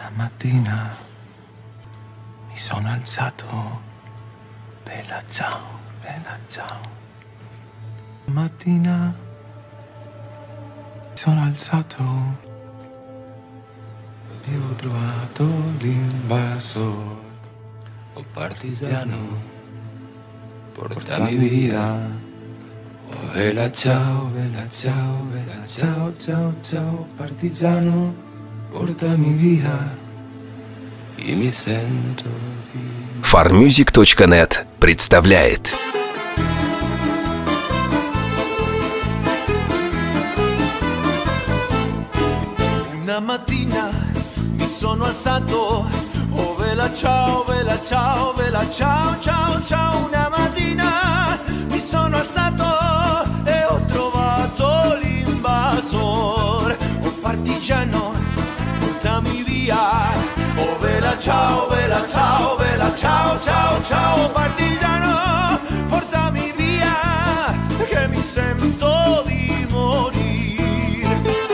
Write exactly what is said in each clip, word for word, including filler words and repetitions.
mattina mi sono alzato, bella ciao, bella ciao. Mattina mi sono alzato e ho trovato l'invasor. Oh partigiano, portami via. Oh bella ciao, bella ciao, bella ciao, ciao, ciao. Partigiano, portami via. И mi sento di... фармьюзик точка нет представляет. Una mattina mi sono alzato, oh vela ciao, vela ciao, vela ciao, ciao, ciao. Una mattina mi sono alzato e ho trovato l'invasor. Oh partigiano, portami via. Oh vela ciao, vela ciao, vela ciao, ciao, ciao. Partigiano, portami via, che mi sento di morire.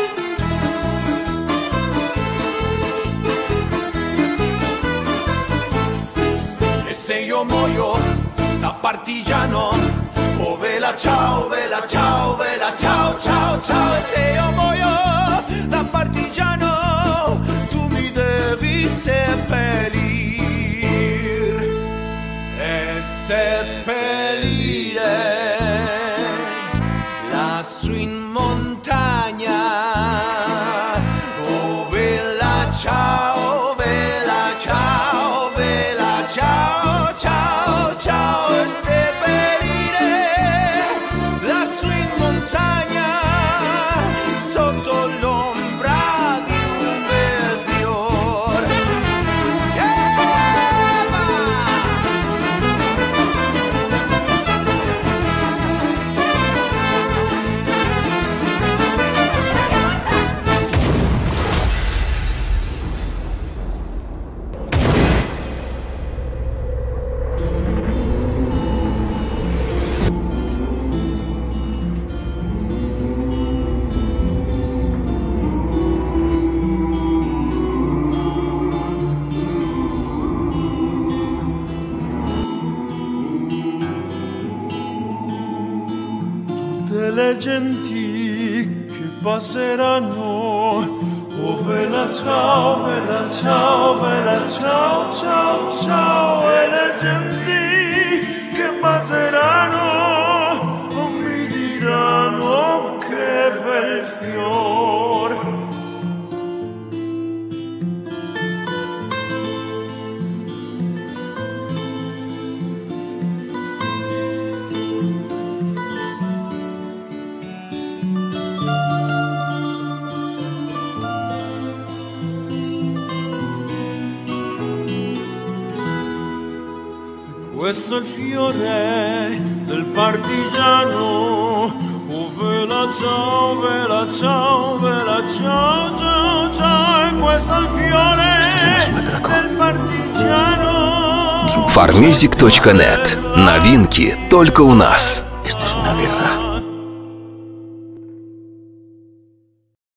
E se io muoio da partigiano, oh vela ciao, vela ciao, vela ciao, ciao, ciao. E se io muoio da partigiano, devi seppellir e seppellire lassù in montagna. Oh vela ciao, vela ciao, vela ciao, ciao, ciao. E seppellire lassù in montagna sotto l'ombra di un bel fiore. Tutte le genti che passeranno, oh vela ciao, vela ciao, vela ciao, ciao, ciao. E le genti che passeranno, oh mi diranno che bel fior. Questo è il fiore del partigiano, oh vela ciao, vela ciao, vela ciao, ciao, ciao. E questo è il fiore del partigiano. фармьюзик точка нет. Новинки только у нас. Esto es una guerra.